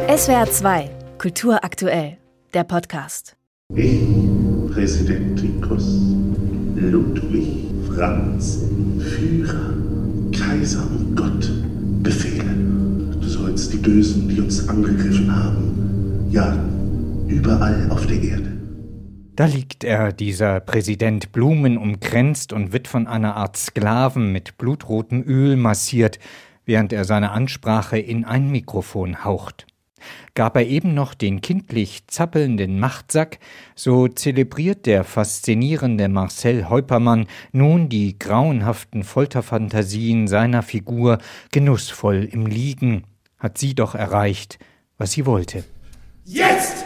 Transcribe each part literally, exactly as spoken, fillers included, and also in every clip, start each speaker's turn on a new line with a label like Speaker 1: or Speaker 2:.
Speaker 1: S W R zwei, Kultur aktuell, der Podcast.
Speaker 2: Ich, Präsident Tikus, Ludwig Franz, Führer, Kaiser und Gott, befehle, du sollst die Bösen, die uns angegriffen haben, jagen, überall auf der Erde.
Speaker 3: Da liegt er, dieser Präsident, blumenumkränzt und wird von einer Art Sklaven mit blutrotem Öl massiert, während er seine Ansprache in ein Mikrofon haucht. Gab er eben noch den kindlich zappelnden Machtsack, so zelebriert der faszinierende Marcel Heupermann nun die grauenhaften Folterfantasien seiner Figur genussvoll im Liegen. Hat sie doch erreicht, was sie wollte.
Speaker 4: Jetzt!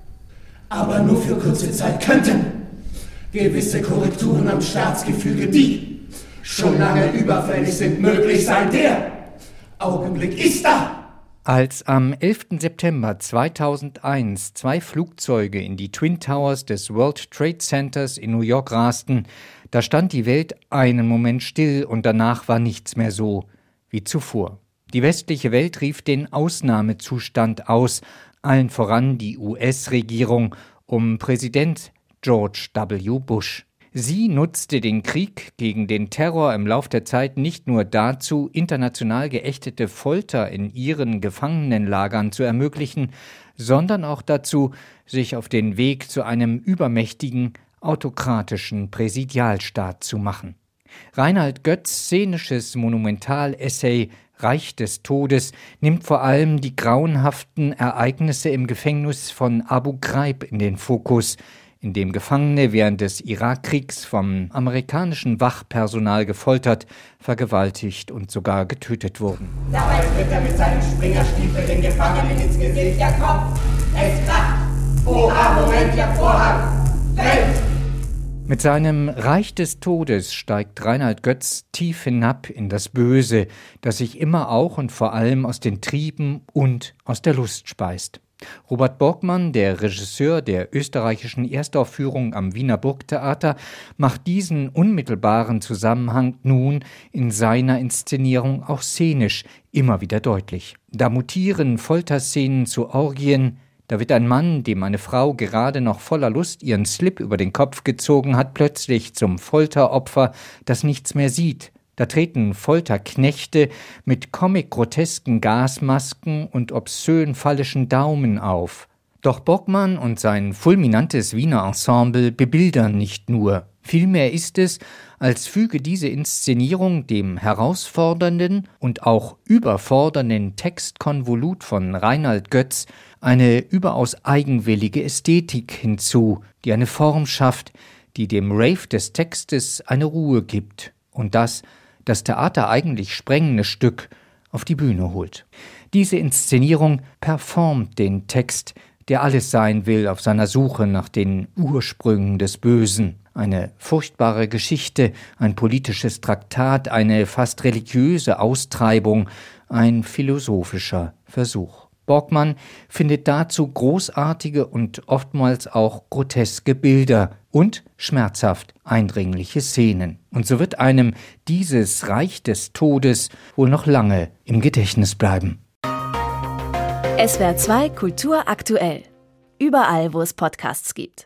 Speaker 4: Aber nur für kurze Zeit könnten gewisse Korrekturen am Staatsgefüge, die schon lange überfällig sind, möglich sein. Der Augenblick ist da!
Speaker 3: Als am elften September zweitausendeins zwei Flugzeuge in die Twin Towers des World Trade Centers in New York rasten, da stand die Welt einen Moment still und danach war nichts mehr so wie zuvor. Die westliche Welt rief den Ausnahmezustand aus, allen voran die U S-Regierung um Präsident George W. Bush. Sie nutzte den Krieg gegen den Terror im Lauf der Zeit nicht nur dazu, international geächtete Folter in ihren Gefangenenlagern zu ermöglichen, sondern auch dazu, sich auf den Weg zu einem übermächtigen, autokratischen Präsidialstaat zu machen. Reinhard Götz' szenisches Monumental-Essay Reich des Todes nimmt vor allem die grauenhaften Ereignisse im Gefängnis von Abu Ghraib in den Fokus, in dem Gefangene während des Irakkriegs vom amerikanischen Wachpersonal gefoltert, vergewaltigt und sogar getötet wurden.
Speaker 4: Dabei tritt er mit seinem Springerstiefel den Gefangenen ins Gesicht. Der Kopf, es kracht. Oha, Moment, der Vorhang fällt.
Speaker 3: Mit seinem Reich des Todes steigt Reinhard Götz tief hinab in das Böse, das sich immer auch und vor allem aus den Trieben und aus der Lust speist. Robert Borgmann, der Regisseur der österreichischen Erstaufführung am Wiener Burgtheater, macht diesen unmittelbaren Zusammenhang nun in seiner Inszenierung auch szenisch immer wieder deutlich. Da mutieren Folterszenen zu Orgien, da wird ein Mann, dem eine Frau gerade noch voller Lust ihren Slip über den Kopf gezogen hat, plötzlich zum Folteropfer, das nichts mehr sieht. Da treten Folterknechte mit comic-grotesken Gasmasken und obszön phallischen Daumen auf. Doch Borgmann und sein fulminantes Wiener Ensemble bebildern nicht nur. Vielmehr ist es, als füge diese Inszenierung dem herausfordernden und auch überfordernden Textkonvolut von Reinhard Götz eine überaus eigenwillige Ästhetik hinzu, die eine Form schafft, die dem Rave des Textes eine Ruhe gibt und das das Theater eigentlich sprengende Stück auf die Bühne holt. Diese Inszenierung performt den Text, der alles sein will auf seiner Suche nach den Ursprüngen des Bösen. Eine furchtbare Geschichte, ein politisches Traktat, eine fast religiöse Austreibung, ein philosophischer Versuch. Borgmann findet dazu großartige und oftmals auch groteske Bilder und schmerzhaft eindringliche Szenen. Und so wird einem dieses Reich des Todes wohl noch lange im Gedächtnis bleiben.
Speaker 1: S W R zwei Kultur aktuell. Überall, wo es Podcasts gibt.